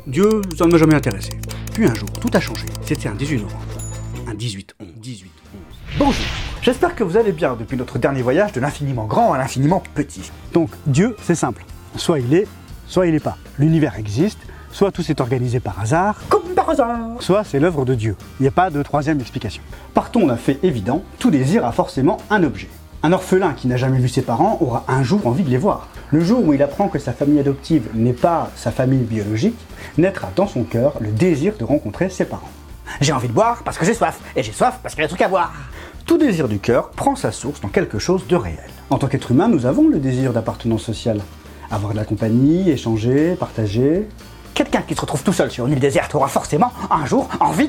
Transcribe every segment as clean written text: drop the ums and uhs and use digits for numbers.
Dieu, ça ne m'a jamais intéressé. Puis un jour, tout a changé. C'était un 18 novembre. Un 18-11. Bonjour, j'espère que vous allez bien depuis notre dernier voyage de l'infiniment grand à l'infiniment petit. Donc, Dieu, c'est simple. Soit il est pas. L'univers existe, soit tout s'est organisé par hasard, comme par hasard, soit c'est l'œuvre de Dieu. Il n'y a pas de troisième explication. Partons d'un fait évident, tout désir a forcément un objet. Un orphelin qui n'a jamais vu ses parents aura un jour envie de les voir. Le jour où il apprend que sa famille adoptive n'est pas sa famille biologique, naîtra dans son cœur le désir de rencontrer ses parents. J'ai envie de boire parce que j'ai soif, et j'ai soif parce qu'il y a des trucs à boire. Tout désir du cœur prend sa source dans quelque chose de réel. En tant qu'être humain, nous avons le désir d'appartenance sociale. Avoir de la compagnie, échanger, partager. Quelqu'un qui se retrouve tout seul sur une île déserte aura forcément un jour envie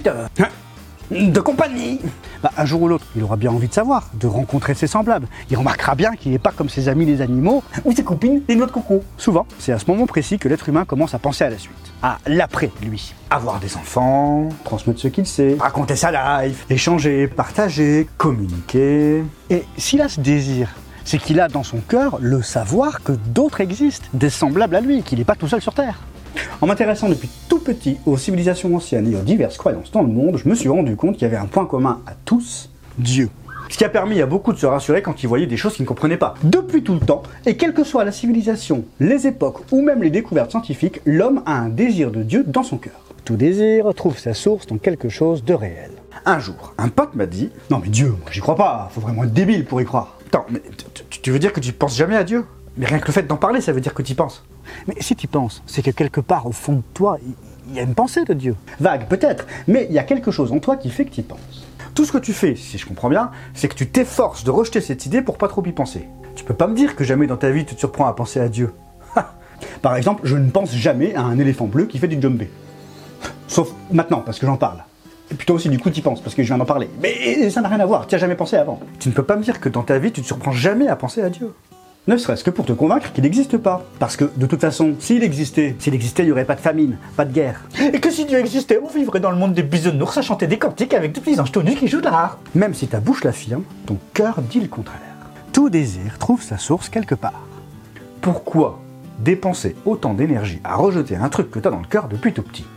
de compagnie. Un jour ou l'autre, il aura bien envie de savoir, de rencontrer ses semblables. Il remarquera bien qu'il n'est pas comme ses amis les animaux ou ses copines les noix de coco. Souvent, c'est à ce moment précis que l'être humain commence à penser à la suite. À l'après, lui. Avoir des enfants, transmettre ce qu'il sait, raconter sa life, échanger, partager, communiquer. Et s'il a ce désir, c'est qu'il a dans son cœur le savoir que d'autres existent, des semblables à lui, qu'il n'est pas tout seul sur Terre. En m'intéressant depuis tout petit aux civilisations anciennes et aux diverses croyances dans le monde, je me suis rendu compte qu'il y avait un point commun à tous, Dieu. Ce qui a permis à beaucoup de se rassurer quand ils voyaient des choses qu'ils ne comprenaient pas. Depuis tout le temps, et quelle que soit la civilisation, les époques ou même les découvertes scientifiques, l'homme a un désir de Dieu dans son cœur. Tout désir trouve sa source dans quelque chose de réel. Un jour, un pote m'a dit « Non mais Dieu, moi j'y crois pas, faut vraiment être débile pour y croire. » Attends, mais tu veux dire que tu penses jamais à Dieu? Mais rien que le fait d'en parler, ça veut dire que tu y penses. Mais si tu y penses, c'est que quelque part, au fond de toi, il y a une pensée de Dieu. Vague, peut-être, mais il y a quelque chose en toi qui fait que tu y penses. Tout ce que tu fais, si je comprends bien, c'est que tu t'efforces de rejeter cette idée pour pas trop y penser. Tu peux pas me dire que jamais dans ta vie tu te surprends à penser à Dieu. Par exemple, je ne pense jamais à un éléphant bleu qui fait du jumbé. Sauf maintenant, parce que j'en parle. Et puis toi aussi, du coup, tu y penses, parce que je viens d'en parler. Mais ça n'a rien à voir, tu as jamais pensé avant. Tu ne peux pas me dire que dans ta vie, tu te surprends jamais à penser à Dieu. Ne serait-ce que pour te convaincre qu'il n'existe pas. Parce que, de toute façon, s'il existait, il n'y aurait pas de famine, pas de guerre. Et que si Dieu existait, on vivrait dans le monde des bisounours à chanter des cantiques avec des petits anges tout nus qui jouent de l'art. Même si ta bouche l'affirme, ton cœur dit le contraire. Tout désir trouve sa source quelque part. Pourquoi dépenser autant d'énergie à rejeter un truc que t'as dans le cœur depuis tout petit?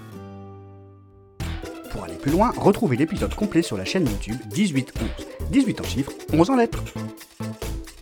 Pour aller plus loin, retrouvez l'épisode complet sur la chaîne YouTube 1811. 18 en chiffres, 11 en lettres.